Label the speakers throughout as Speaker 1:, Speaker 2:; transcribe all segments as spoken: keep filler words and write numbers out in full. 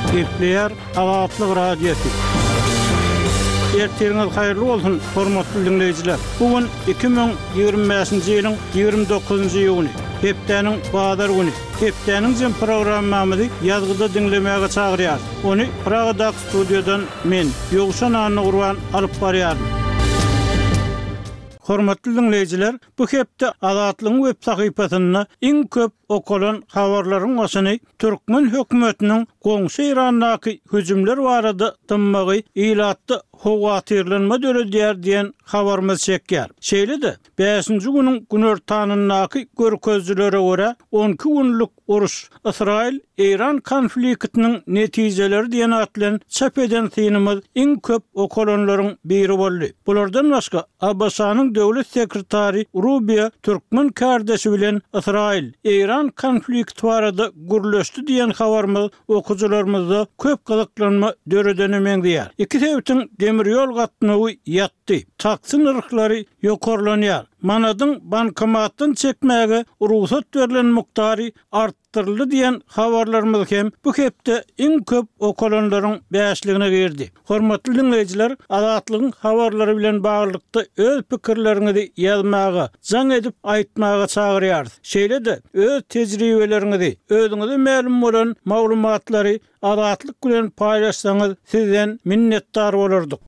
Speaker 1: Gepleyer Azatlyk Radiosu. Ertirňiz haýyrly bolsun, hormatly dinleýijiler. Bugün iki bin ýigirme beşinji ýylyň ýigirme dokuzunjy ýyly, hepdeniň bazar güni. Hepdeniň jym programmamyzy ýazgyda dinlemäge çagyrýar. Onu Pragada studiodan men Ýogşan Anny Gurban alyp barýarym. Hormatly dinleýijiler, bu hepde Azatlygyň web sahypasyna iň köp okulan habarlaryň başyny Türkmen hökümetiniň goňşy Irandaky hüjümler barada dymmagy ilatdy howatyrlanma döredýär diýen habarymyz çekýär. Şeýle-de beşinji güniň günortanynaky görkezlere görä on iki günlük uruş Israil Iran konfliktiniň netijeleri diýen atlan çap eden synymyz iň köp okulanlaryň biri boldy. Bulardan başga Abbasanyň döwlet sekretary Rubio Türkmen kardeşi bilen Israil Iran konflikti barada gürleşdi diýen habarymyz okujularymyzda köp gyzyklanma döredenemeň diýär. Iki täwetiň demir ýol gatnagy ýatdy. Taksin ırklary ýokarlanýar. Manadyň bankomatdan çekmäge ruhsat berilen muktary arttyryldy diýen habarlarymyz hem bu hepde iň köp okulanlaryň beşligine girdi. Hormatly dinleýijiler, Azatlygyň habarlary bilen baglykda öz pikirleriňizi ýazmaga, jaň edip aýtmaga çagyrýar. Şeýle-de öz tejribeleriňizi, özüňize ma'lum bolan maglumatlary Azatlyk bilen paýlaşsaňyz sizden minnetdar bolardyk.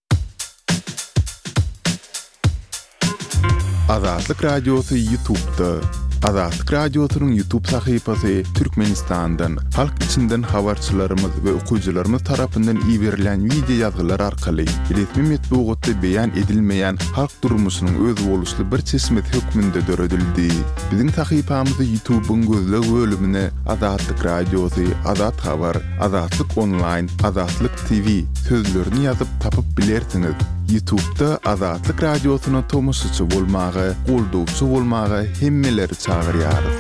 Speaker 2: Azatlyk Radiosu YouTube'da. Azatlyk Radiosu'nun YouTube sahypasy Türkmenistandan, halk içinden habarçylarymyz we okuwçylarymyz tarapyndan iýerilen video ýazgylar arkaly resmi metbuatda beýan edilmeýän halk durmuşynyň öz boluşly bir çeşmet hökmünde döredildi. Biziň sahypamyzy YouTube'un gözleg bölümine Azatlyk Radiosu, Azat Habar, Azatlyk Online, Azatlyk T V sözlerini ýazyp tapyp bilersiňiz. YouTube'da Azatlyk Radiosu'na tomoşçy bolmagy, goldowçy bolmagy hemmeleri çagyrýar.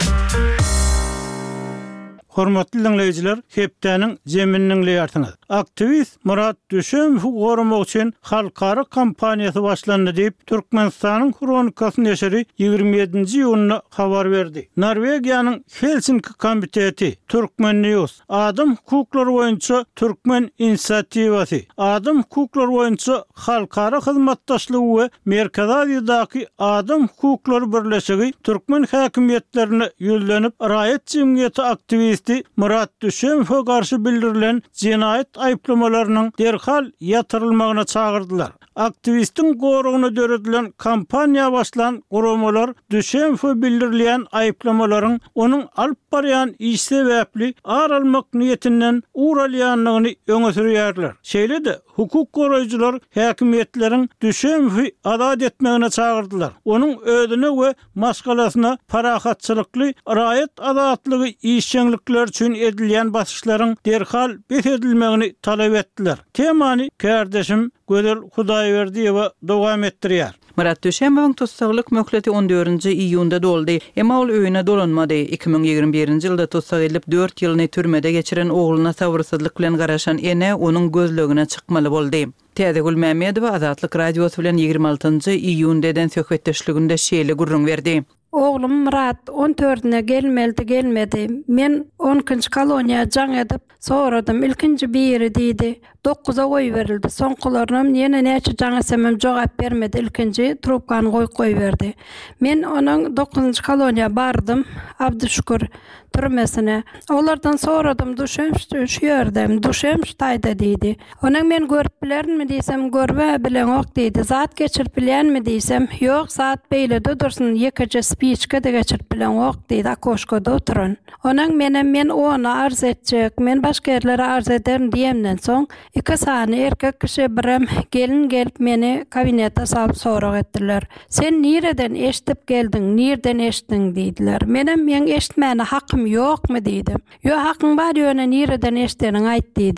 Speaker 1: Hormatly dinleýijiler, hepdeniň jeminiň ýartyňyz. Aktivist Murat Düşemow gorumak üçin halkara kampaniýasy başlandy diýip Türkmenistanyň Kronikasy neşri ýigirme ýedinji ýylyny habar berdi. Norwegiýanyň Helsinki komiteti, Türkmen News, Adam hukuklary boýunça Türkmen inisiatiwasy, Adam hukuklary boýunça halkara hyzmatdaşlygy we Merkez Aziýadaky Adam hukuklary birleşigi Türkmen häkimetlerine ýüzlenip raýat jemgyýeti aktivist Murat Düşemow'a karşı bildirilen cinayet ayıplamalarının derhal yatırılmagyna çağırdılar. Aktivistin goruguna döredilen kampanya başlan guramalar Düşemow'a bildirilen ayıplamaların onun alyp barýan iş sebäpli ar almak niyetinden uğralýanlygyny öňe sürýärler. Şeýle-de hukuk goraýjylar häkimetleriň Düşemow'y azat etmegine çağırdılar. Onun ödüne we maskalasyna parahatçylykly raýat azatlygy işçilikler üçin edilýän basyşlaryň derhal bet edilmegini talap etdiler. Temany kardeşim Gödel Hudaýberdiýewa dowam etdirýär.
Speaker 3: Murat Düşemowyň tutsaglyk möhleti on dördünji iýunda doldy. Emma ol öýüne dolanmady. iki bin ýigirme birinji ýylda tutsak edilip dört ýylyny türmede geçiren ogluna sabrsyzlyk bilen garaşan ene onuň gözlegine çykmaly boldy. Täze Gülmämedowa Azatlyk Radiosu bilen ýigirme altynjy iýundadan söhbetdeşliginde şeýle gurrun berdi.
Speaker 4: Oğlum Murat on dördüne gelmedi gelmedi. Men on ikinji koloniýa jaň edip soradym. İlkinji biri diýdi. dokuza goý berildi. Soňkularynam ýene näçe jaň esemem jogap bermedi. İlkinji trubkany goýup goýberdi. Men onuň dokuzunjy koloniýa bardym. Abdüşkür türmesine. Olardan soradym, düşem şu ýerdem, düşem ştaýda diýdi. Onuň men görüp bilermi diýsem, görme bilen ok diýdi. Zat geçirip bilenmi diýsem, ýok, zat beýlede dursun, ýekece spiçke de geçirip bilen ok diýdi. Akoşkada oturan. Onuň menem men ona arz etjek, men başga ýerlere arz ederim diýemden soň iki sany erkek kişi birem gelin gelip meni kabinete salyp sorak etdiler. Sen nireden eşitip geldin, nirden eşitdin diýdiler. Menem men eşitmäne hakym ýokmy diýdim. Ýok, hakyň bar ýöne nireden eşitdiňi aýt diýdi.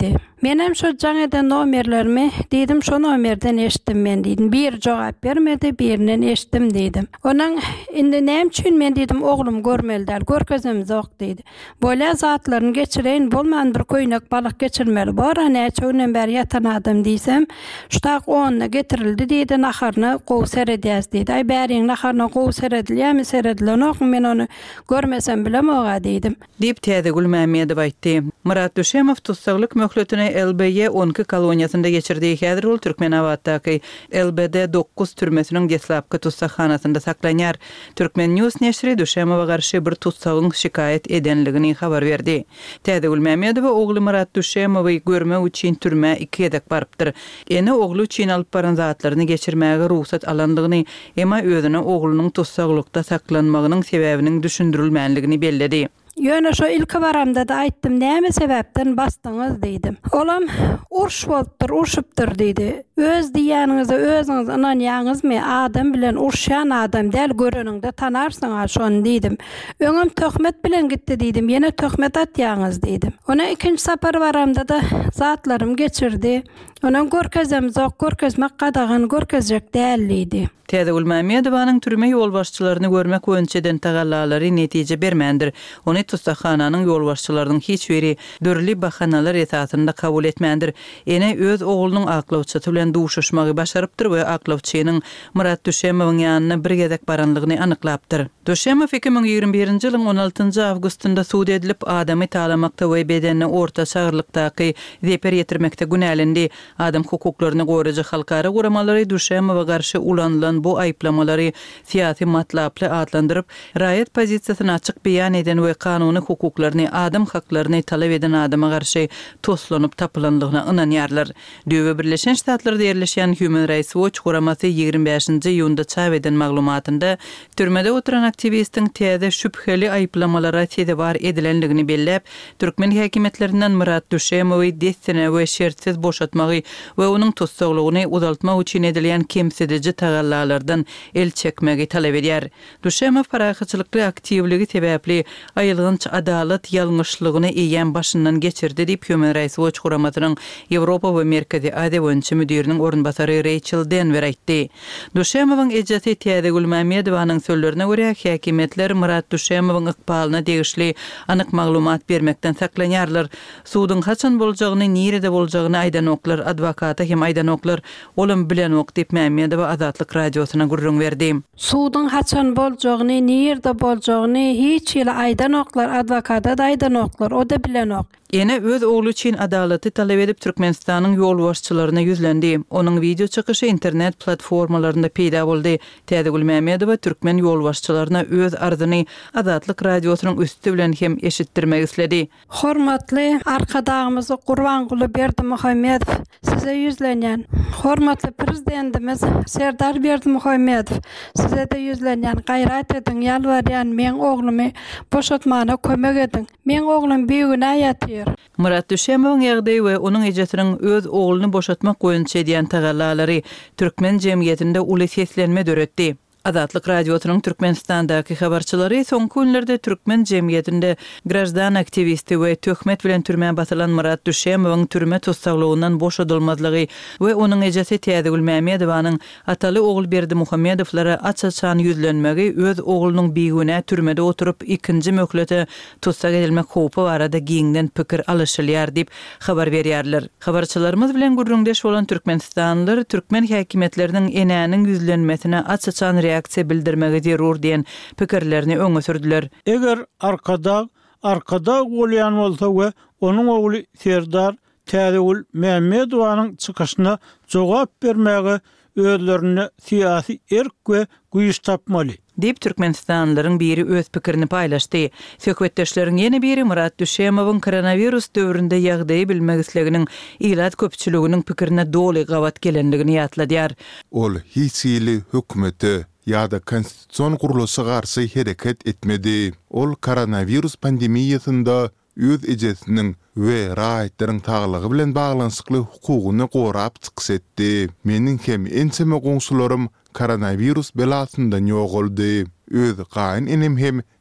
Speaker 4: Menem şu jaňadan nomerlerimi dedim, şu nomerden eşitdim men dedim. Bir jogap bermedi, birinden eşitdim dedim. Onuň indi näme üçin men dedim, oglum görmeldir, görkezem zok dedi. Bola zatlaryny geçireýin, bolman bir köýnek balyk geçirmeli. Bara näçe günden beri yatan adam diýsem, şutak onyna getirildi dedi, naharny gowy seredýäs dedi. Ay bäriň naharny gowy seredilýärmi, seredilýän men onu görmesem bilem oga dedim.
Speaker 3: Dip täze Gülmämedow aýtdy. Murat Düşemow tutsaglyk möhletini L B Y on iki koloniýasynda geçirdi. Häzir ol Türkmenawatdaky L B D dokuz türmesiniň deslapky tutsakhanasynda saklanýar. Türkmen News neşri Düşemowa garşy bir tutsagyň şikayet edenligini habar berdi. Täze Gülmämedow ogly Murat Düşemowy görmek üçin türme iki edek barypdyr. Ene ogly üçin alyp baran zatlaryny geçirmäge ruhsat alandygyny, emma özüne oglunyň tutsaglykda saklanmagynyň sebäbiniň düşündirilmänligini belledi.
Speaker 4: Ýöne şo ilki baramda da aýtdym, näme sebäpden bastyňyz dedim. Olam urş bolupdyr, urşupdyr dedi. Öz diýäniňize özüňiz inanýaňyzmy? Adam bilen urşan adam däl, göreningde tanarsyň şonu dedim. Öňüm töhmet bilen gitdi dedim. Ýene töhmet atýaňyz dedim. Ona ikinji sapar baramda da zatlarym geçirdi. Onuň görkezem zok, görkezmek gadagyny görkezjek däldi.
Speaker 3: Täze Gülmämedowyň türme ýolbaşçylaryny görmek öňçeden tagallalary netije bermändir. Ony tutsakhananyň ýolbaşçylarynyň hiç biri dörli bahanalar esasynda kabul etmändir. Ene öz oglunyň aklawçy bilen duşuşmagy başarypdyr we aklawçynyň Murat Düşemowyň ýanyna bir gezek baranlygyny anyklapdyr. Düşemow iki ming ýigirme birinji ýylyň on altyncy awgustynda suud edilip adamy talamakda we bedenini orta çagyrlykdaky zeper ýetirmekde günälendi. Adam hukuklaryny goraýjy halkara guramalary Düşemowa garşy ulanylan bu aýplamalary siýasy matlaply adlandyryp, raýat pozisiýasyny açyk beýan eden we kanuny hukuklaryny, adam haklaryny talap eden adama garşy toslanyp tapylandygyna ynanýarlar. Döwe Birleşen Ştatlarda ýerleşen Human Rights Watch guramasy ýigirme beşinji ýylda çap eden maglumatynda türmede oturan aktivistiň täze şüpheli aýplamalara sebäp edilenligini belläp, türkmen häkimetlerinden Murat Düşemowy destine we şertsiz boşatmagy we onuň tutsaglygyny uzaltmak üçin edilen kemsedici tagallarlardan el çekmegi talap edýär. Düşemow parahatçylykly aktivligi sebäpli aýylgynç adalet ýalňyşlygyny eýen başyndan geçirdi diýip Human Rights Watch guramasynyň Ýewropa we Merkezi Aziýa boýunça müdiriniň ornbasary Rachel Denver aýtdy. Düşemowyň ejasy Täze Gülmämedowyň sözlerine görä häkimetler Murat Düşemowyň ykbalyna degişli anyk maglumat bermekden saklanýarlar. Suudyň haçan boljagyny, nirede boljagyny aýdanoklar, adwokata hem aýdanoklar olam bilen ok diýip Mämedow Azatlyk radiosyna gurrun berdi.
Speaker 4: Suudyň haçan boljagyny, nirede boljagyny hiç ýyla aýdanoklar, adwokata da aýdanoklar, o da bilen ok.
Speaker 3: Ene öz oglu üçin adalaty talap edip Türkmenistanyň ýolbaşçylaryna ýüzlendi. Onuň video çykyşy internet platformalarynda peýda boldy. Täze Gülmämedow türkmen ýolbaşçylaryna öz arzyny Azatlyk radiosynyň üstü bilen hem eşitdirmek isledi.
Speaker 4: Hormatly arkadaşymyz Gurbanguly Berdimuhammedow, size ýüzlenýän. Hormatly prezidentimiz Serdar Berdimuhammedow, size de ýüzlenýän. Gaýrat ediň, ýalbarýan, men oglumy boşatmana kömek ediň. Men oglum beýüne ýatyr.
Speaker 3: Murat Düşemowyň ýagdaýy we onuň ejatynyň öz ogluny boşatmak goýunça edýän tagallalary türkmen jemgyýetinde uly seslenme döretdi. Azatlyk radiosynyň Türkmenistandaky habarçylary soňky günlerde türkmen jemgyýetinde grajdan aktivisti we töhmet bilen türmä basylan Murat Düşemowyň türme tutsaglygynyň boşadylmazlygy we onuň ejasy Täze Gülmämedowyň ataly ogul Berdimuhammedowlara açaçan ýüzlenmegi öz oglunyň beýgüne türmede oturup ikinji möhlete tutsak edilmek howpy barada giňden pikir alışylýar diýip habar berýärler. Habarçylarymyz bilen gurrundeş bolan Türkmenistanlylar türkmen häkimetleriniň enäniň ýüzlenmesine açaçan reaksiýa bildirmegi zerur diýen pikirlerini öňe sürdüler.
Speaker 1: Eger arkada arkada bolýan bolsa we onuň ogly Serdar Täze Gülmämedowyň çykyşyna jogap bermegi özlerini siyasi erk we güýç tapmaly.
Speaker 3: Dip Türkmenistanlylaryň biri öz pikirini paýlaşdy. Söhbetdeşleriň ýene biri Murat Düşemowyň koronavirus döwründe ýagdaýy bilmek isleginiň ilat köpçüliginiň pikirine doly gawat gelendigini ýatladýar.
Speaker 2: Ol hiç ýyly hökümeti ýa-da konstitusiýon guruluşy garşy hereket etmedi. Ol koronavirus pandemiýasynda öz ejesiniň we raýatlaryň taglygy bilen baglanyşykly hukugyny gorap çyksetdi. Meniň hem enseme goňşularym koronavirus belasyndan ýogoldy. Öz gaýyn enem hem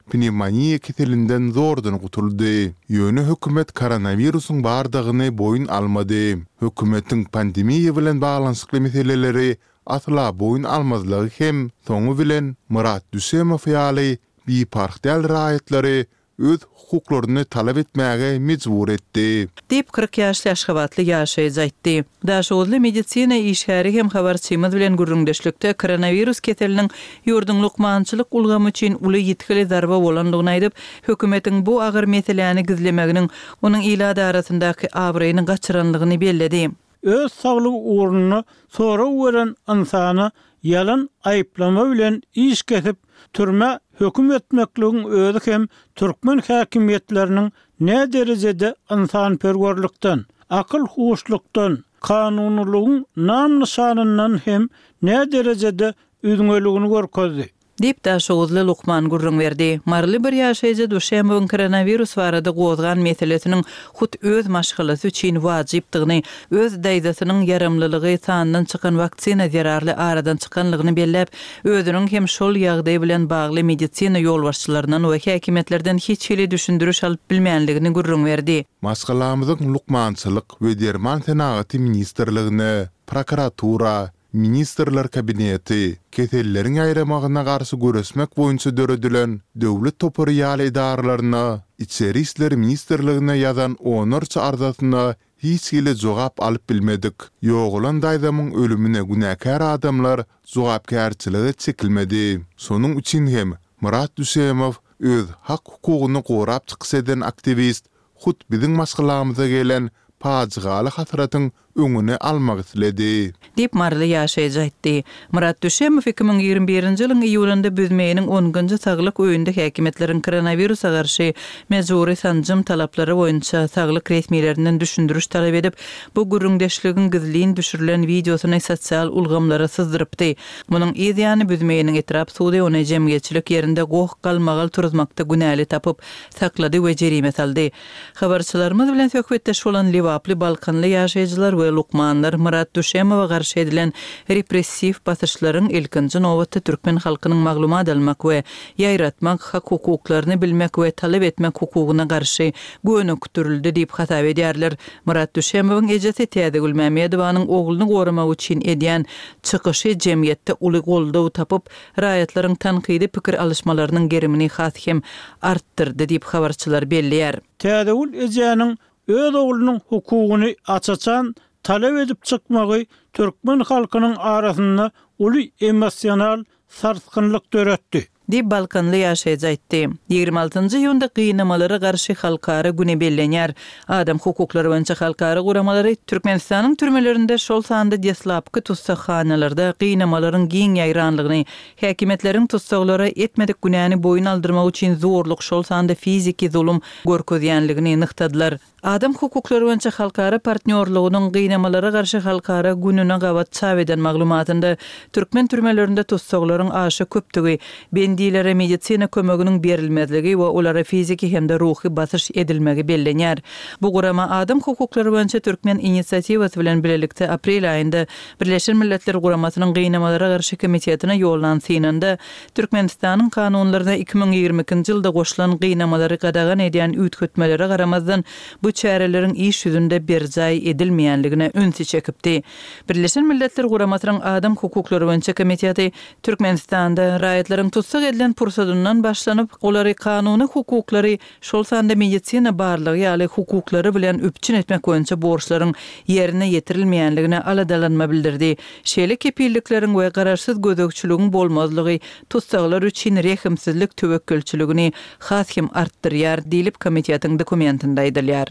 Speaker 2: pnevmoniya keselinden zordan gutuldy. Ýöne hökümet koronawirusyň bardygyny boyun almady. Hökümetiň pandemiýa bilen baglanyşykly meseleleri atla boyun almazlygy hem soňu bilen Murat Düsemow ýaly bir parkdal raýatlary öz hukuklaryny talap etmäge mejbur etdi.
Speaker 3: Dip kırk ýaşly Aşgabatly ýaşaýjy aýtdy. Daşowly medisina işgäri hem habarçymyz bilen gurrundeşlikde koronavirus keseliniň ýurdun lukmançylyk ulgamy üçin uly ýetkili darba bolandygyny aýdyp, hökümetiň bu agyr meseleni gizlemeginiň onuň ilady arasyndaky awraýyny gaçyranlygyny belledi.
Speaker 1: Öz saglyk uğruna sonra weren insany yalan aýplama bilen iş kesip türme höküm etmekligiň özü hem türkmen häkimetleriniň ne derejede insanperwerlikden, akyl huşlukdan, kanunlygyň nam nişanyndan hem ne derejede üýdüňeligini görkezdi.
Speaker 3: Dip Daşowly Lukman gurrun berdi. Marly bir ýaşaýjy Duşembeň koronavirus barada gozgan meselesiniň hut öz maşgalasy üçin wajypdygyny, öz daýdasynyň yaramlylygy sandan çykan waksina zararly aradan çykanlygyny bellep, özüniň hem şol ýagdaý bilen bagly medisina ýolbaşçylarynyň we häkimetlerden hiç hili düşündürüş alyp bilmänligini gurrun berdi.
Speaker 2: Maşgalamyzyň lukmançylyk we derman senaty ministrligine, prokuratura, Ministerler kabineti, keselleriň aýramagyna garşy göresmek boýunça döredilen döwlet topary ýaly idaralaryna, içeri işler ministerligine ýazan onurça arzasyna hiç hili jogap alyp bilmedik. Ýogulan daýdamyň ölümine günäkär adamlar jogapkärçiligi çekilmedi. Sonuň üçin hem Murat Düsemow öz hak hukugyny gorap çyksadan aktivist hut biziň maşgalamyza gelen pajygaly hatyratyň öňüne almak isledi.
Speaker 3: Dip Marly ýaşaýjy aýtdy. Murat Düsemow iki bin ýigirme birinji ýylyň iýulynda büzmeýiniň onunçy saglyk öýünde häkimetleriň koronawirusa garşy mejburi sanjym talaplary boýunça saglyk resmiýetlerinden düşündürüş talap edip, bu gurrundeşligiň gizliň düşürilen videosyny sosial ulgamlara syzdyrypdy. Munyň ýa-da büzmeýiniň etrap suwdy ony jemgyýetçilik ýerinde gowuk galmagal turzmakda günäli tapyp saklady we jerime saldy. Habarçylarymyz bilen söhbetdeş bolan Liwaply Balkanly ýaşaýjylar Lukmanlar Murat Düsemowa garşy edilen repressiv basyşlaryň ilkinji nowatda türkmen halkynyň maglumat almak we ýaýratmak, hak hukuklaryny bilmek we talap etmek hukugyna garşy göwnükdirildi diýip hatap edýärler. Murat Düsemowyň ejesi Täze Gülmämedowanyň ogluny goramak üçin edýän çykyşy jemgyýetde uly goldaw tapyp, raýatlaryň tanqidi pikir alışmalarynyň gerimini has hem artdyrdy diýip habarçylar bellýär.
Speaker 1: Täze Gül ejäniň öz oglunyň hukugyny açaçan talep edip çykmagy türkmen halkynyň arasynda uly emosional sarsgynlyk döretdi.
Speaker 3: Dip Balkanly ýaşaýjy aýtdy. ýygrimi altynjy ýylda gynamalara garşy halkara güne bellenýär. Adam hukuklary boýunça halkara guramalary Türkmenistanyň türmelerinde şol sanda deslapky tutsakhanalarda gynamalaryň giň ýaýranlygyny, häkimetleriň tutsaklary etmedik günäni boyun aldyrmak üçin zorluk şol sanda fiziki zulum görkezýänligini nyktadylar. Adam hukuklary boýunça halkara partnerligiň gynamalara garşy halkara gününe gawat çap eden maglumatynda türkmen türmelerinde tutsaklaryň aşy köpdigi, bendilere medisina kömeginiň berilmezligi we olara fiziki hemde ruhy basyş edilmegi bellenýär. Bu gurama adam hukuklary boýunça türkmen inisiatywasy bilen birlikde aprel aýynda Birleşen Milletler Guramasynyň gynamalara garşy komitetine ýollanyňda Türkmenistanyň kanunlaryna iki bin ýigirme ikinji ýylda goşulan gynamalary gadagan edýän üýtgetmelere garamazdan bu çäreleriň iş ýüzünde berjaý edilmeýänligine ünsi çekipdi. Birleşen Milletler Guramasynyň adam hukuklary boýunça komiteti Türkmenistanda raýatlaryň tutsak edilen pursadyndan başlanyp, olary kanuny hukuklary, şol sanda medisina barlygy ýaly hukuklary bilen üpçün etmek boýunça borçlaryň ýerine ýetirilmeýänligine aladalanma bildirdi. Şeýle kepillikleriň we garaşsyz gözegçiligiň bolmazlygy tutsaklar üçin rehimsizlik töwekkülçiligini has hem artdyrýar diýilip komitetiň dokumentinde aýdylýar.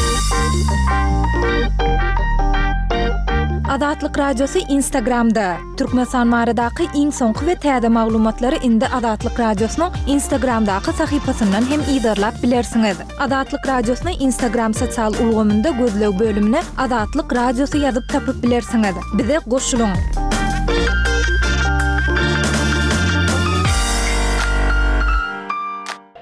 Speaker 5: Adatlyk radiosu Instagramda. Türkmenistan maradaky iň soňky we täze maglumatlary indi Adatlyk radiosynyň Instagramdaky sahypasyndan hem ýydarlap bilersiňiz. Adatlyk radiosyny Instagram sosial ulgamynda gözleg bölümine Adatlyk radiosu ýazyp tapyp bilersiňiz. Bize goşulyň.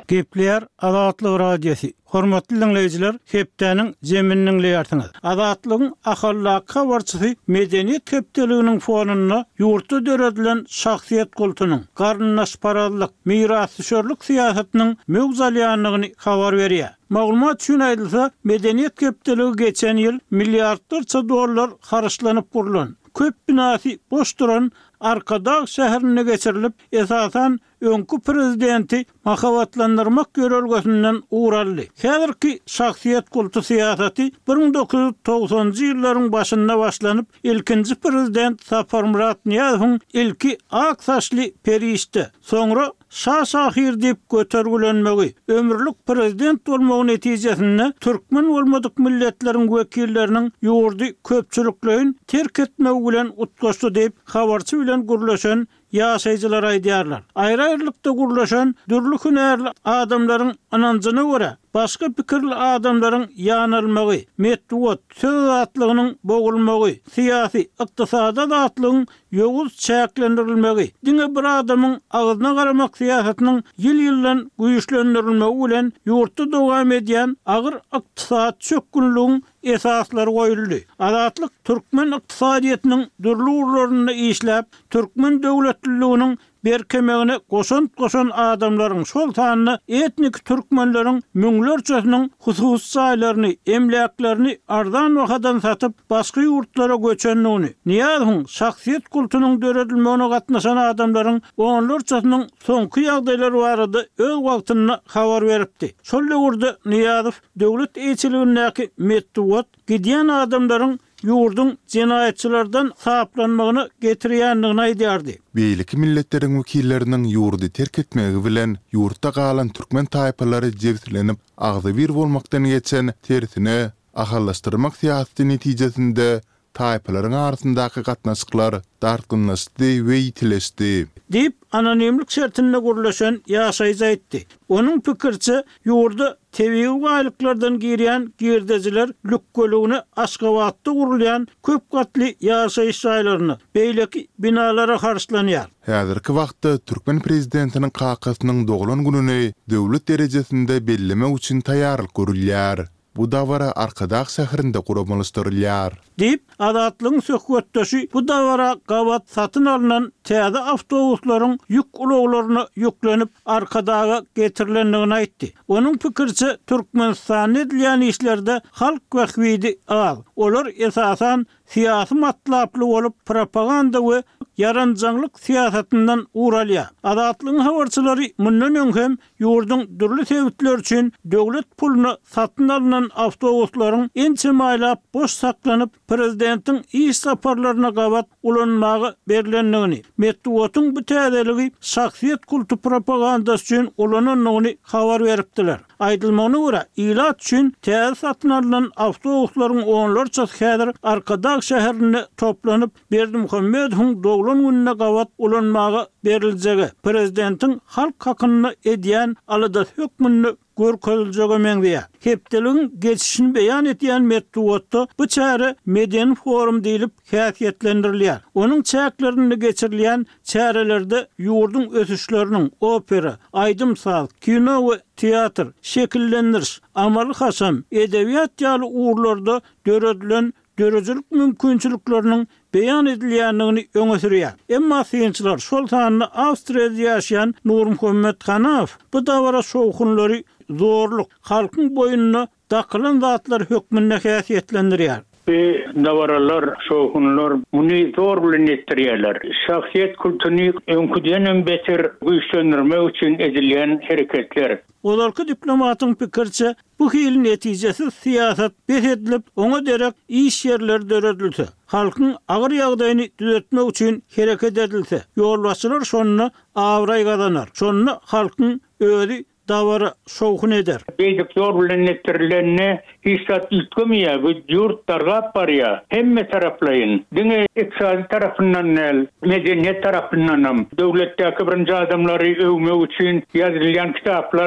Speaker 1: Gepler Azatlyk radiosu. Hormatly dinleyijiler, hepdeniň jeminiň leýartyňyz. Azatlygyň ahallak habarçysy medeniýet köpdeliginiň fonuna ýurtda döredilen şahsiýet kultunyň, garnaşparazlyk, mirasçyllyk siýasatynyň mögzalýanlygyny habar berýär. Maglumat üçin aýdylsa, medeniýet köpdeligi geçen ýyl milliardlarça dollar haraşlanyp gurulan, köp binasy boş duran Arkadağ şäherine geçirilip, esasan öňkü prezidenti mahabatlandyrmak görelgesinden uğraldy. Häzirki şahsiýet kultu siýasaty bir ming dokuz yüz togsonjy ýyllaryň başynda başlanyp, ilkinji prezident Sapar Murat Niýazowyň ilki ak saçly perişdi. Soňra şah-şahir diýip götergilenmegi, ömürlük prezident bolmagy netijesinde türkmen bolmadyk milletleriň wekilleriniň ýurdy köpçüliklerini terk etmegi bilen utgaşdy diýip habarçy bilen gurlaşan ýaşaýjylar aýdýarlar. Aýry-aýrylykda gurlaşan dürli hünärli adamlaryň ananjyna görä, başga pikirli adamlaryň ýanylmagy, medeniýet söz atlygynyň bogulmagy, syýasy, ykdysady atlygyň ýoguz çäklendirilmegi, diňe bir adamyň agyzyna garamak syýasatynyň ýyl-ýyldan güýçlendirilmegi bilen ýurtda dowam edýän agyr ykdysat çökünlüğüň esaslary goýuldy. Azatlyk türkmen ykdysadyýetynyň dürli urlaryny işläp, türkmen döwletliliginiň berkemegine goşan-goşan adamlaryň şol sanyny etnik türkmenleriň müňlerçesiniň hususy saýlaryny, emlaklerini ardan wakadan satyp başga ýurtlara göçenligini, Niýazowyň şahsiýet kultunyň döredilmegine gatnaşan adamlaryň onlarçasynyň soňky ýagdaýlary barada öz wagtyny habar beripdi. Şol ýurda Niýazow döwlet eýçiligindäki medeniýet gidýän adamlaryň ýurdun jenaýetçilerden saplanmagyny getirýändigini aýdýardy.
Speaker 2: Beýleki milletleriň wekilleriniň ýurdy terk etmegi bilen ýurtda galan türkmen taýpalary jebslenip agzy bir bolmakdan geçen tersine ahallaşdyrmak syýasaty netijesinde taýpalaryň arasyndaky gatnaşyklar darkynlaşdy we ýitileşdi.
Speaker 1: Dip anonimlik şertinde gurlaşan ýaşaýjy aýtdy. Onuň pikirçe ýurda tebii gaýlyklardan girýän girdejiler lükgölügini Aşgabatda gurulýan köp gatly ýaşaýyş ýaýlaryny, beýleki binalara harçlanýar.
Speaker 2: Häzirki wagtda türkmen prezidentiniň kakasynyň doglan gününi döwlet derejesinde bellemek üçin taýýarlyk görülýär. Bu davara Arkadağ şäherinde guramalystyrylýar.
Speaker 1: Dip Azatlygyň söhbetdeşi bu davara gabat satyn alynan täze awtobuslaryň ýük ulaglaryna ýüklenip Arkadağa getirilendigini aýtdy. Onuň pikirçe Türkmenistan edilýän işlerde halk wahwidi az. Olar esasan syýasy matlaply bolup propaganda we yaranjanlyk siýasatyndan uralýar. Azatlygyň habarçylary mundan öňhem ýurdun dürli sebäpler üçin döwlet puluny satyn alynan awtobuslaryň ençe maýlap boş saklanyp prezidentin iş saparlaryna gabat ulanmagy berilendigini, medeniýetiň bu täzeligi şahsiýet kultu propagandasy üçin ulananyny habar beripdiler. Aýdylmagyna görä, ilat üçin täze satyn alynan awtobuslaryň onlarçasy häzir Arkadağ şäherine toplanyp Berdimuhammedowyň doglan gününe gabat ulanmagy beriljegi, prezidentin halk hakyny edýän alada hökmüni görkeljege meňdiýär. Hepdeligiň geçişini beýan etýän medeniýetde bu çäre medeni forum diýilip häsiýetlendirilýär. Onuň çäklerini geçirilýän çärelerde ýurdun ösüşleriniň opera, aýdymsal, kino we teatr, şekillendiriş, amaly hasam, edebiýat ýaly uğurlarda döredilen dörejlik mümkinçilikleriniň beýan edilýändigini öňe sürýär. Emma syýançylar şol sanyny Awstriýada ýaşaýan Nurmuhammed Hanaw bu dawara şowkunlary zorluk, halkyň boyunna dakylan zatlar hökmünde häsiýetlendirýär.
Speaker 6: Ve davaralar, şohunlar bunu zor bilen ettirýärler. Şahsiýet kulturyny öňküden beter güýçlendirmek üçin edilýän hereketler.
Speaker 1: Olarky diplomatyň pikirçe bu hil netijesi siýasat beredilip oňa derek iş ýerleri döredilse, halkyň agyr ýagdaýyny düzeltmek üçin hereket edilse, ýolbaşçylar şonu awray gazanar. Şonu halkyň özi davara şowkun eder.
Speaker 6: Beýdik ýol bilen etirilenne hissat ýetmýär, bu ýurtlarga barýar. Hemme taraplaýyn. Diňe iqtisady tarapyndan el, medeniýet tarapyndan hem döwletdäki birinji adamlary övmek üçin ýazylýan kitaplar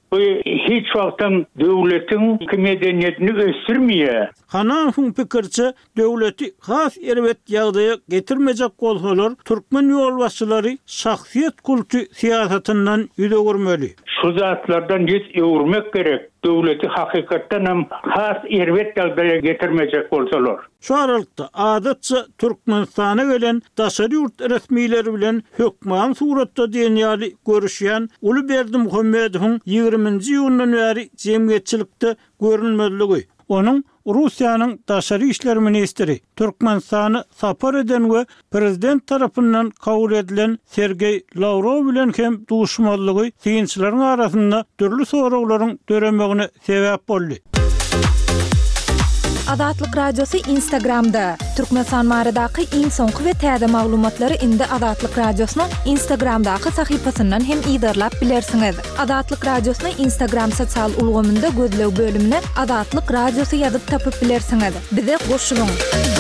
Speaker 6: Bu hiç vaktan devletin medeniyetini göstermiyor.
Speaker 1: Hanafın pikirçe döwleti has erwet ýagdaýa getirmejek bolsalar türkmen ýolbaşçylary şahsiýet kultu siýasatynyň ýüze görmeli.
Speaker 6: Şu zatlardan hiç ýörmek gerek. Devleti hakikatten hem has erwet ýagdaýa getirmejek bolsalar.
Speaker 1: Şu aralykda adatça Türkmenistana gelen daşary ýurt resmiýleri bilen hökman suratda diýenýäli görüşýän Uly Berdimuhammedowyň ýygrüminji ýyldan bäri jemgyýetçilikde görünmezligi, onuň Russiýanyň daşary işler ministri Türkmenistany sapar eden we prezident tarapyndan kabul edilen Sergey Lavrov bilen hem duşmanlygy synçylaryň arasynda türlü soraglaryň döremegine sebäp boldy.
Speaker 5: Adatlyk Radiosu Instagramda. Türkmenistan maradaky iň soňky we täze maglumatlary indi Adatlyk Radiosynyň Instagramdaky sahypasyndan hem ýygdyrlap bilersiňiz. Adatlyk Radiosyny Instagram sosial ulgamynda gözlew bölümine Adatlyk Radiosu ýazyp tapyp bilersiňiz. Bize goşulyň.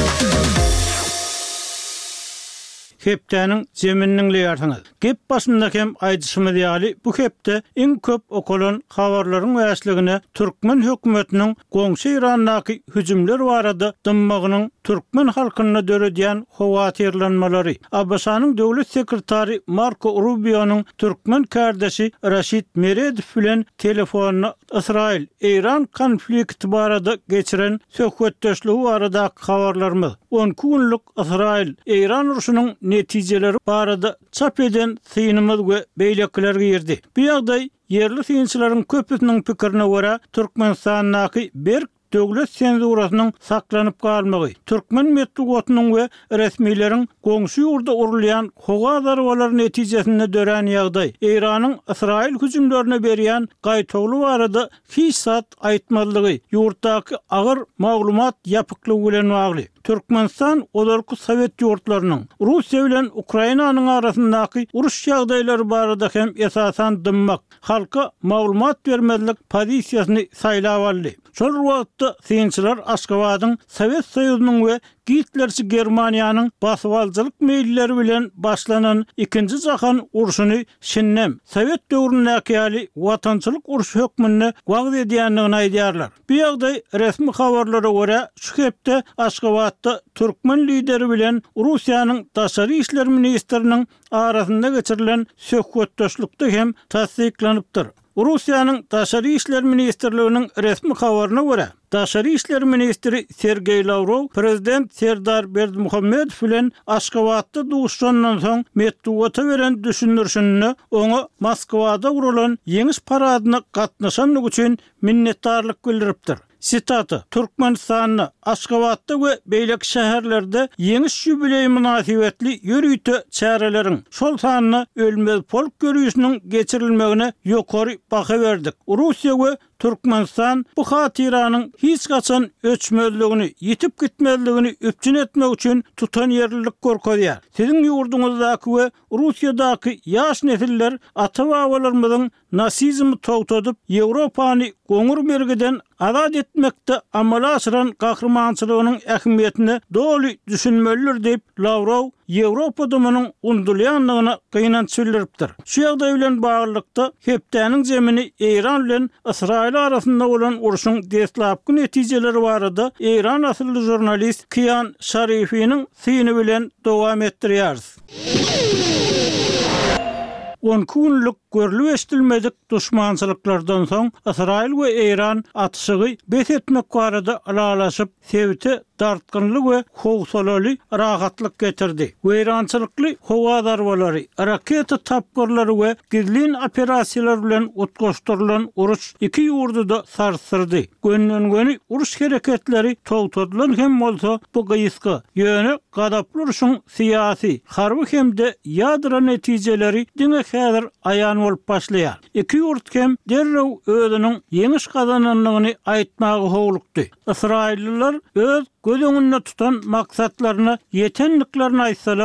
Speaker 1: Heptäniň zemininiň ýartyňyz. Gep başyndaky hem aýdyşymy diýýäli, bu hepde iň köp okulan habarlaryň wäsligine Türkmen hökümetiniň goňşy Irandaky hüjümler barada dymmagynyň Türkmen halkyna döredýän howatyrlanmalary. Abbasanyň döwlet sekretary Marco Rubio'nyň Türkmen kardeşi Rashid Meredov bilen telefonuna Israil-Iran konflikti barada geçiren söhbetdeşligi barada habarlarymyz. on günlük Israil-Iran uruşunyň netijeleri barada çap eden synymyz we beýleklerge ýerdi. Bu ýagdaý yerli synçylaryň köpüsiniň pikirine görä Türkmenistanyň bir döwlet senzurasynyň saklanyp galmagy, Türkmen medeniýetiniň we resmiýleriň goňşy ýurda urulýan howa darbalary netijesinde dören ýagdaý, Iranyň Israil hüjümlerine berýän gaýtagly barada hiç sat aýtmalygy, ýurtdaky agyr maglumat ýapyklygy bilen bagly. Türkmenistan olarky Sowet ýurtlarynyň Russiýa bilen Ukrainanyň arasyndaky uruş ýagdaýlary barada hem esasan dymmak, halka maglumat bermezlik pozisiýasyny saýlap aldy. Şol wagtda synçylar Aşgabatyň Sowet Soýuzynyň we Gitlerçi Germaniýanyň basywalçylyk meýilleri bilen başlanan ikinji jahan uruşuny şinnem Sowet döwründäki ýaly watançylyk uruş hökmüne wagt edýändigini aýdýarlar. Bu ýagdaý resmi habarlara görä şu hepde Aşgabatda Türkmen lideri bilen Russiýanyň daşary işler ministriniň arasynda geçirilen söhbetdeşlikde hem tasdiklanypdyr. Russiýanyň daşary işler ministrliginiň resmi habaryna görä Daşary işler ministri Sergey Lavrov prezident Serdar Berdimuhammedow bilen Aşgabatda duşandan soň Medeniýete beren düşünürşünni oňa Moskwada urulan ýeňiş paradyna gatnaşanlyk üçin minnetdarlyk bildiripdir. Sitata Türkmenistanyň Aşgabatda we beýlek şäherlerde ýeňiş ýübilei münasibetli ýürüýte çäreleriň şol sanyny ölmez polk görýüşiniň geçirilmegine ýokary baha berdik. Russiýa we Türkmenistan bu hatyranyň hiç gaçan öçmezligini, ýitip gitmezligini öpçün etmek üçin tutan ýerlilik gorkadýar. Siziň ýurduňyzdaky we Russiýadaky ýaş nesiller ata-babalarymyzyň nasizmi togtadyp Ýewropany goňur bergiden azad etmekde amala aşyran gahrmançylygynyň ähmiýetini doly düşünmelidir diýip Lavrov Ýewropa dumunyň undulýanlygyny gynanç bildiripdir. Şu ýagdaý bilen baglykda hepdäniň zemini Iran bilen Israil arasynda bolan uruşyň deslapky netijeleri barada Iran asylly jurnalist Kiyan Şarifiň syny bilen dowam etdirýäris. on günlük görülüp eşdilmedik düşmançylyklardan soň Israil we Iran atşygy bet etmek barada alalaşyp sevte dartgynlyk we howsalaly rahatlyk getirdi. Weýrançylykly howa darbalary, raketa tapgyrlary we gizlin operasiýalar bilen utgaşdyrylan uruş iki ýurdu da sarsyrdy. Gönlüngeni uruş hereketleri togtadylan hem bolsa bu gyýyska ýöne gadaply uruşyň syýasy, harby hemde ýadyra netijeleri diňe häzir aýan bolup başlaýar. Iki ýurt hem derrew özüniň ýeňiş gazananlygyny aýtmagy howlukdy. Israilliler öz göz öňünde tutan maksatlaryna ýetenliklerini aýtsalar,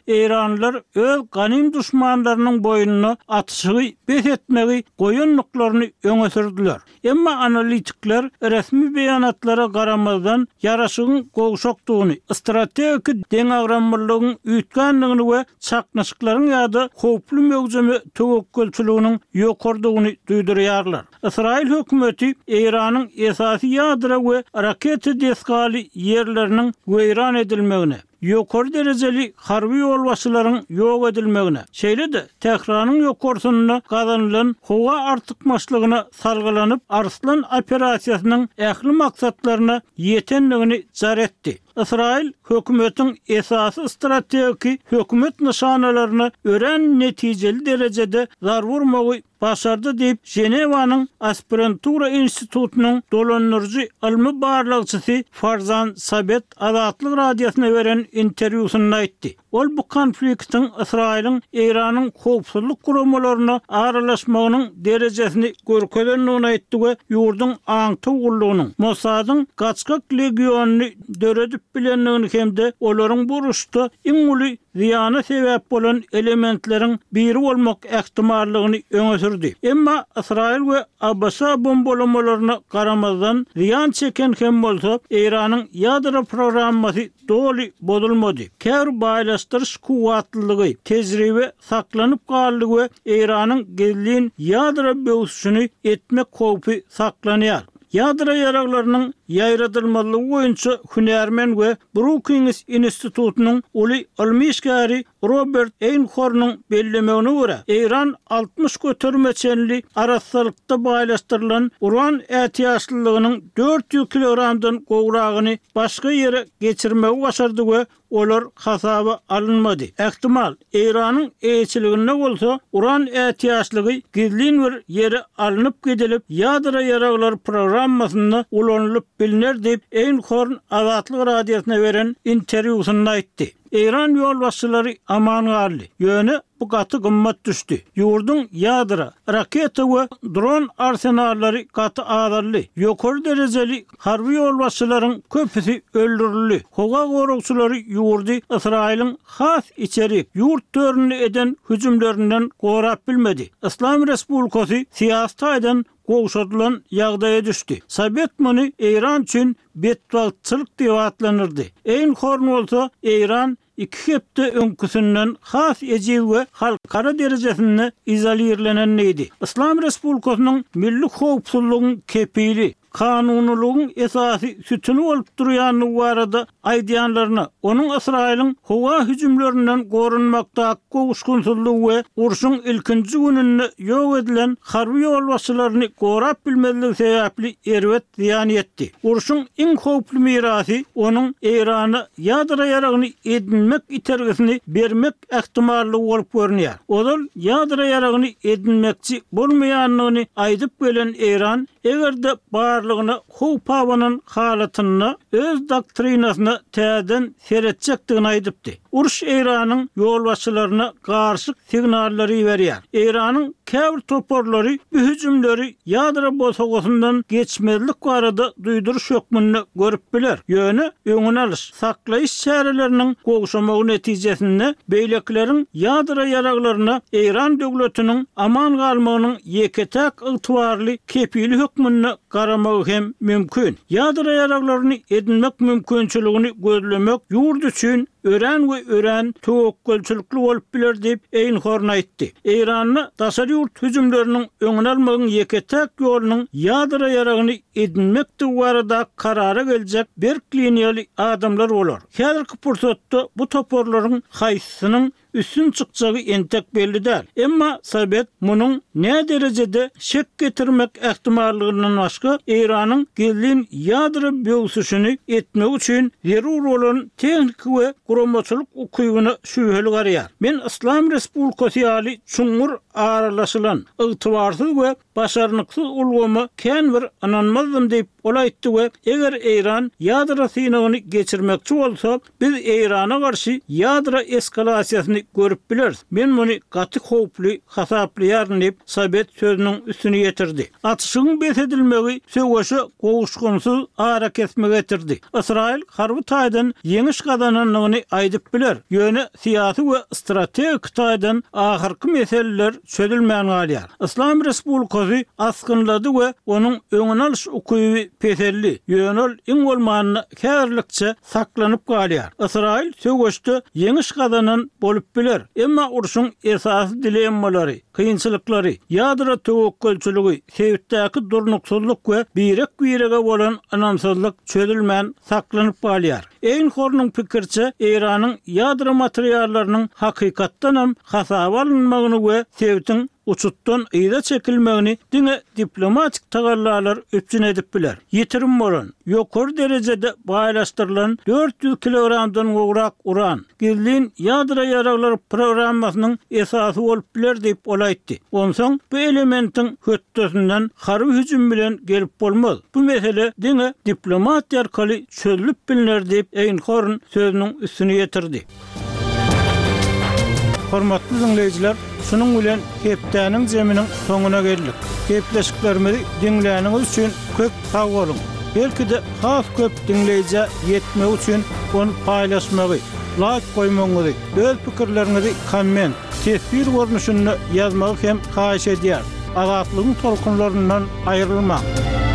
Speaker 1: Eýranlylar öz ganym düşmanlarynyň boýnuny atyşy bet etmegi goýunlyklaryny öňe sürdiler. Emma analitikler resmi beýanatlara garamazdan ýaraşygyň gowşokdugyny, strategik deňagramlygyň üýtgenligini we çaknaşyklaryň ýa-da howply mögzemi töwekkülçiliginiň ýokardygyny duýdurýarlar. Israil hökümeti Eýranyň esasy ýadra we raket deskaly yerleriniň weýran edilmegine, ýokary derejeli harby ýolbaşçylaryň ýok edilmegine, şeýle-de tehranyň ýokarsyny gazanylan howa artykmaçlygyna salgylanyp Arslan operasiýasynyň ähli maksatlaryna ýetenligini jar etdi. Israil hökümetiň esasy strategik hökümet nişanalaryny ören netijeli derejede zar vurmagy başardy diýip Jenewanyň Aspirantura institutunyň dolanýarjy ilmi barlygçysy Farzan Sabet Azatlyk radiosyna beren interwýusynda aýtdy. Ol bu konfliktiň Israiliň Eýranyň howpsuzlyk guramalaryna aralaşmagynyň derejesini görkelendigini aýtdy we ýurduň aňty ugullygynyň Mossadyň Gaçkak legionuny döredip bilenligini hemde olaryň bu uruşda iň uly ziyana sebäp bolan elementleriň biri bolmak ähtimallygyny öňe sürdi. Emma Israil we Abbasa bombalamalarına garamazdan ziyan çeken hem bolsa Eýranyň ýadra programmasy doly bozulmady. Kär baýlaşdyryş kuwatlylygy, tejribe saklanyp galdygy we Eýranyň gezlin ýadra böwsüşini etmek howpy saklanýar. Ýadra ýaraglarynyň ýaýradylmalygy boýunça hünärmen we Brookings institutunyň uly ilmi işgäri Robert Einhorn'un bellemegine görä, Eýran altmış götermeçenli arassalykda baýlaşdyrylan uran ätiýaşlygynyň dört yüz kilogramdan gowragyny başga ýere geçirmegi başardy we olar hasaba alınmady. Ähtimal Eýranyň eýçiligine bolsa uran ätiýaşlygy gizlin bir ýere alınıp gidilip ýadra ýaraglar programmasyna ulanylyp biliner diýip Einhorn Azatlyk radiosyna beren interwýusynda aýtdy. Eýran ýolbaşçylary aman garly. Ýöne bu gaty gymmat düşdi. Ýurduň ýadra, raketa we dron arsenallary gaty azarly. Ýokary derejeli harby ýolbaşçylaryň köpüsi öldürildi. Howa gorugçylary ýurdy Israiliň has içerik ýurt törüni eden hüjümlerinden gorap bilmedi. İslam Respublikasy siýasaty eden gowşadylan ýagdaýa düşdi. Sovet muny Eýran üçin betbalçylyk diýip atlanyrdy. Einhorn bolsa Eýran iki hepde öňküsünden has ejil we halkara derejesinde izolirlenen idi. İslam Respublikasynyň milli howpsuzlygyň kepili kanunuluğun esası sütünü olup durýanyny barada aýdýanlaryna, onun Israiliň howa hüjümlerinden gorunmakda gowuşgunsyzlygy we urşuň ilkinji gününde ýok edilen harby ýolbaşçylaryny gorap bilmezligi sebäpli erwet ziýan etdi. Urşuň iň howply mirasy onuň Eýrany ýadra ýaragyny edinmek itergesini bermek ähtimallygy bolup görünýär. Ol ýadra ýaragyny edinmekçi bolmaýanlygyny aýdyp gelen Eýran egerde barlygyna howpawanyň halatyny öz doktrinasyna täden seretjekdigini aýdypdy. Uruş Eýranyň ýolbaşçylaryna garşy signallary berýär. Eýranyň käbir toporlary bu hüjümleri ýadra bosagosyndan geçmezlik barada duýduruş hökmüni görüp biler. Ýöne öňüne alyş, saklaýyş çäreleriniň gowşamagy netijesinde beýlekleriň ýadra ýaraglaryna Eýran döwletiniň aman galmagynyň ýeketek ygtybarly kepili hökmüni garamagy hem mümkin. Ýadra ýaraglaryny edinmek mümkinçiligini gözlemek ýurt üçin ören we ören töwekkülçilikli bolup biler diýip Einhorn aýtdy. Eýranyň daşary ýurt hüjümleriniň öňüne almagyň ýeketek ýolunyň ýadra ýaragyny edinmek barada karara geljek berkliniýaly adamlar bolar. Häzirki pursatda bu toporlaryň haýsynyň üstün çykjagy entek belli däl. Emma Sovet munyň ne derejede şek getirmek ähtimallygyndan başga Eýranyň gelin ýadra böwsüşini etmek üçin zerur bolan tehnik we guramaçylyk ukybyny şüheli garýar. Men İslam Respublikasy ýaly çuňur aralaşylan ygtybarsyz we başarnyksız ulgamy kän bir ananmazdım diýip olaytdy we eger Iran ýadra synagyny geçirmekçi bolsa, biz Irana garşy ýadra eskalasiýasyny görüp bileriz. Men muny gaty howply hasaplyaryn diýip Sovet sözüniň üstüne getirdi. Atışyň besedilmegi söwüşe gowuşgunsuz ara kesme getirdi. Israil harby taýdan ýeňiş gazananyny aýdyp biler. Ýöne syýasy we strategik taýdan ahyrky meseleler çözülmän galýar. İslam Respublikasy askynlady we onuň öňüne alyş ukyby peselli. Ýönel iň bolmanyny kärlikçe saklanyp galýar. Israil söwüşde ýeňiş gazanan bolup biler. Emma uruşyň esasy dilemmalary, kynçylyklary, ýadra töwekkülçiligi, sebitdäki durnuksuzlyk we birek-birege bolan anamsızlyk çözülmän saklanyp galýar. Einhornyň pikirçe, Iranyň ýadra materiallarynyň hakykatdan hem hasaba alınmagyny we sebitiň uçutdan ýa çekilmegini diňe diplomatik tagallarlar öpçün edip biler. Ýetirim bolan, ýokary derejede baýlaşdyrylan dört yüz kilogramdan gowrak uran, gizlin ýadra ýaraglar programmasynyň esasy bolup biler diýip olaýtdy. Onsoň bu elementin hötdesinden harby hüjüm bilen gelip bolmaz. Bu mesele diňe diplomatiýa arkaly çözülüp bilinler diýip Einhorn sözüniň üstüne getirdi. Hormatly dinleyijiler, şunun bilen Hepdäniň jeminiň soňuna geldik. Hepleşiklerimizi dinläniňiz üçin köp sag bolun. Belki de has köp dinleýije ýetmek üçin onu paýlaşmagy, like goýmaňyzy, öz pikirlerinizi komment, tesbir görnüşünde ýazmagy hem haýyş edýär. Azatlygyň tolkunlaryndan aýrylmak.